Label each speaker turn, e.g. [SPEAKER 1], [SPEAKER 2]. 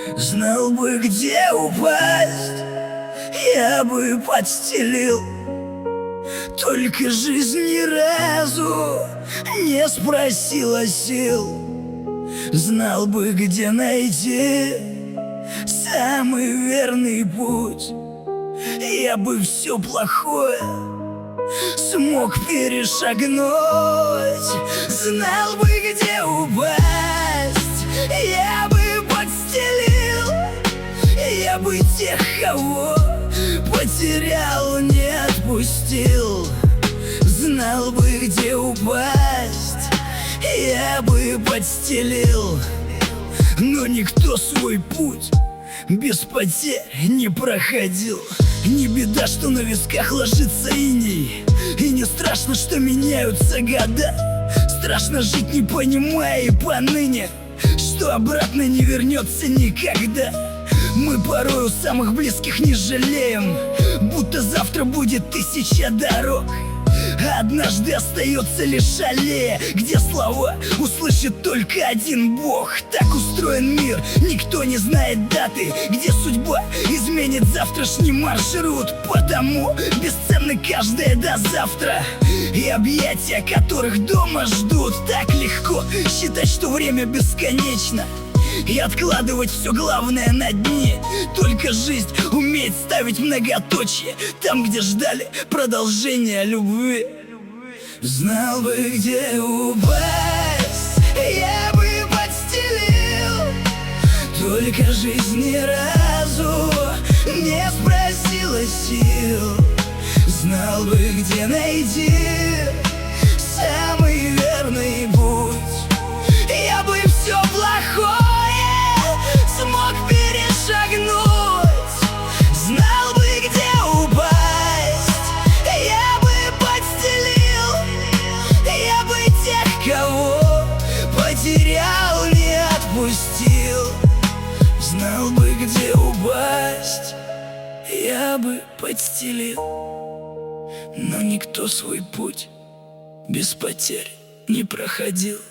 [SPEAKER 1] Знал бы, где упасть, я бы подстелил. Только жизнь ни разу не спросила сил. Знал бы, где найти самый верный путь, я бы все плохое смог перешагнуть. Знал бы, где упасть, я бы подстелил. Я бы тех, кого потерял, не отпустил. Знал бы, где упасть, я бы подстелил. Но никто свой путь без потерь не проходил. Не беда, что на висках ложится иней, и не страшно, что меняются года. Страшно жить, не понимая и поныне, что обратно не вернется никогда. Мы порой у самых близких не жалеем, будто завтра будет 1000 дорог. Однажды остается лишь аллея, где слова услышит только один Бог. Так устроен мир, никто не знает даты, где судьба изменит завтрашний маршрут. Потому бесценны каждое до завтра и объятия, которых дома ждут. Так легко считать, что время бесконечно, и откладывать все главное на дне. Только жизнь умеет ставить многоточие там, где ждали продолжения любви. Знал бы, где упасть, я бы подстелил. Только жизнь ни разу не спросила сил. Знал бы, где найти самый верный путь, я бы все плохое смог перешагнуть. Знал бы, где упасть, я бы подстелил. Я бы тех, кого потерял, не отпустил. Знал бы, где упасть, я бы подстелил. Но никто свой путь без потерь не проходил.